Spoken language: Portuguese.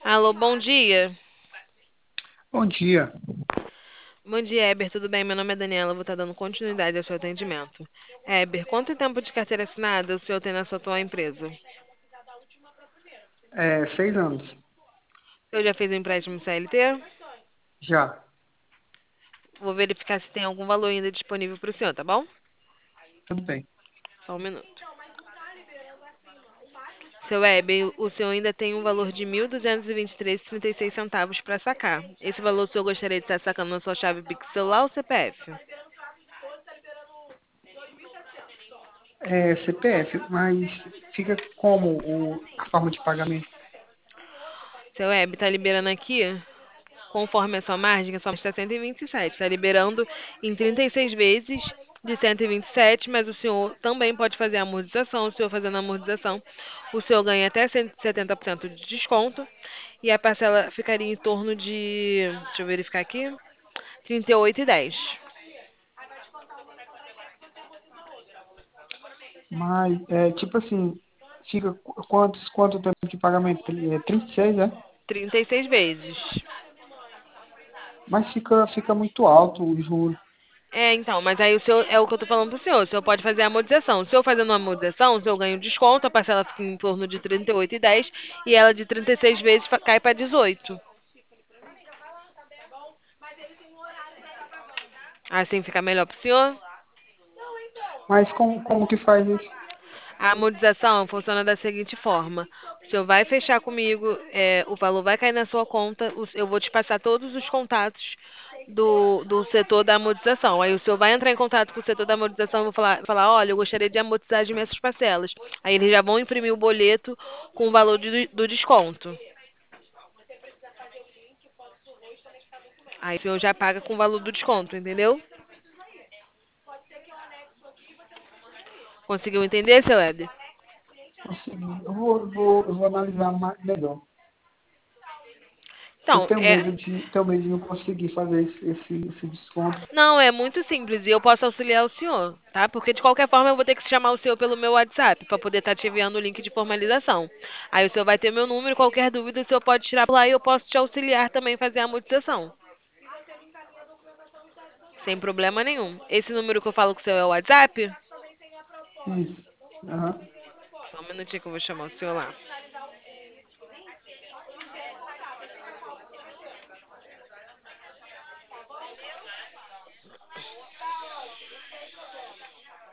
Alô, bom dia. Bom dia. Bom dia, Eber, tudo bem? Meu nome é Daniela, vou estar dando continuidade ao seu atendimento. Eber, quanto tempo de carteira assinada o senhor tem na sua atual empresa? É, 6 anos. O senhor já fez um empréstimo CLT? Já. Vou verificar se tem algum valor ainda disponível para o senhor, tá bom? Tudo bem. Só um minuto. Seu Eber, o senhor ainda tem um valor de 1.223,36 centavos para sacar. Esse valor o senhor gostaria de estar sacando na sua chave Pix celular ou CPF? É CPF, mas fica como a forma de pagamento? Seu Eber, tá liberando aqui? Conforme a sua margem, a sua margem está 127. Está liberando em 36 vezes de 127, mas o senhor também pode fazer a amortização. O senhor fazendo a amortização, o senhor ganha até 170% de desconto e a parcela ficaria em torno de, deixa eu verificar aqui, 38,10. Mas, tipo assim, fica quanto tempo de pagamento? 36, é? 36 vezes. Mas fica muito alto o juro. É, então, mas aí o senhor, é o que eu tô falando pro senhor. O senhor pode fazer a amortização. O senhor fazendo a amortização, o senhor ganha o desconto, a parcela fica em torno de 38,10 e ela de 36 vezes cai para 18. Assim fica melhor pro senhor? Mas como que faz isso? A amortização funciona da seguinte forma: o senhor vai fechar comigo, o valor vai cair na sua conta, eu vou te passar todos os contatos do setor da amortização. Aí o senhor vai entrar em contato com o setor da amortização e vou falar, olha, eu gostaria de amortizar as minhas parcelas. Aí eles já vão imprimir o boleto com o valor do desconto. Aí o senhor já paga com o valor do desconto, entendeu? Conseguiu entender, seu Éder? Consegui. Eu vou analisar melhor. Eu Então, tenho medo de não conseguir fazer esse desconto. não, é muito simples e eu posso auxiliar o senhor, tá? Porque de qualquer forma eu vou ter que chamar o senhor pelo meu WhatsApp para poder estar te enviando o link de formalização. Aí o senhor vai ter meu número, qualquer dúvida o senhor pode tirar por lá e eu posso te auxiliar também a fazer a amortização, sem problema nenhum. Esse número que eu falo com o senhor é o WhatsApp? Isso. Aham. Só um minutinho que eu vou chamar o senhor lá.